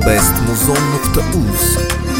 bestmuzon.uz.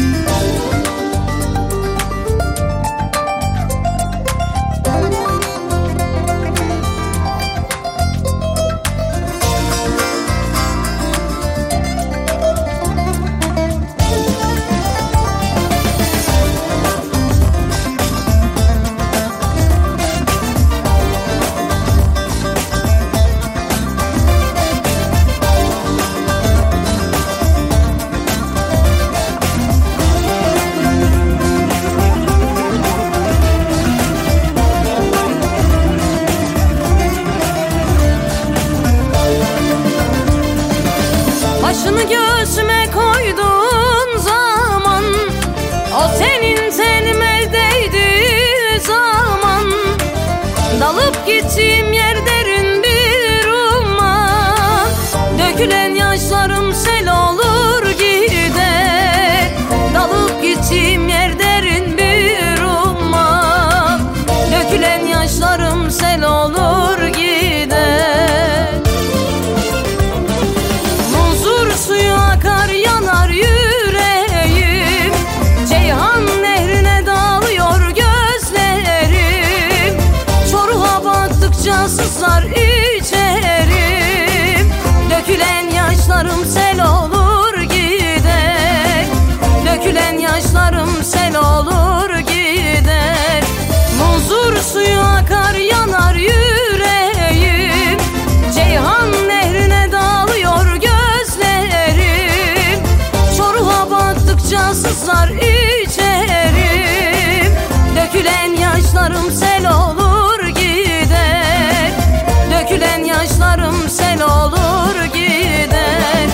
Başını göğsüme koyduğun zaman, o senin tenime değdiği zaman, dalıp gittiğim yer derin bir umman. Dökülen yaşlarım sel olur gider, dalıp gittiğim yer derin bir umman. Dökülen yaşlarım sel olur gider. Suyu akar yanar yüreğim, Ceyhan nehrine dağılıyor gözlerim. Çoruğa baktıkça sızlar içerim, dökülen yaşlarım sel olur gider. Dökülen yaşlarım sel olur gider. Muzur suyu akar yanar yüreğim, Ceyhan nehrine dağılıyor gözlerim. Çoruğa baktıkça sızlar içerim, dökülen yaşlarım sel olur gider. Dökülen yaşlarım sel olur gider.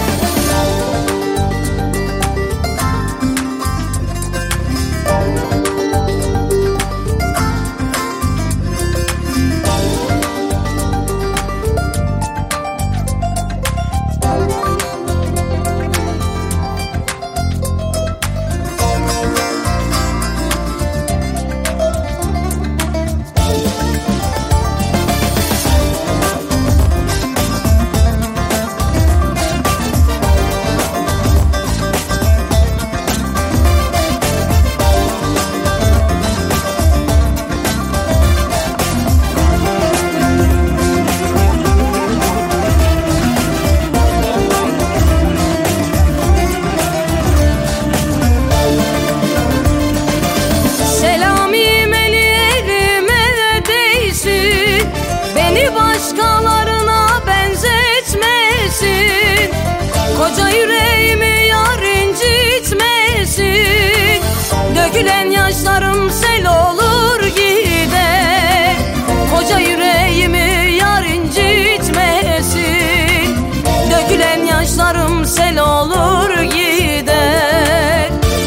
Başkalarına benzetmesin, koca yüreğimi yar incitmesin. Dökülen yaşlarım sel olur gider, koca yüreğimi yar incitmesin. Dökülen yaşlarım sel olur gider.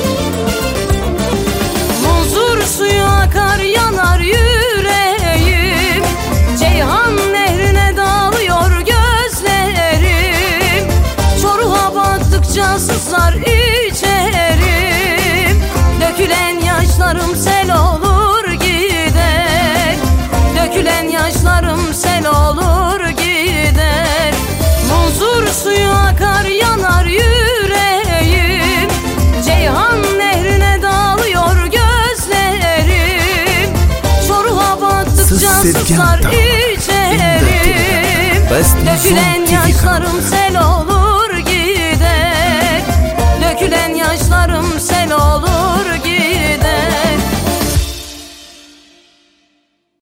Muzur suyu akar yanar yüreğim, Ceyhan nehrine dağılıyor gözlerim. Çoruğa baktıkça sızlar içerim, dökülen yaşlarım sel olur gider. Dökülen yaşlarım sel olur gider. Muzur suyu akar yanar yüreğim, Ceyhan nehrine dağılıyor gözlerim. Çoruğa baktıkça sızlar içerim, dökülen yaşlarım sel olur.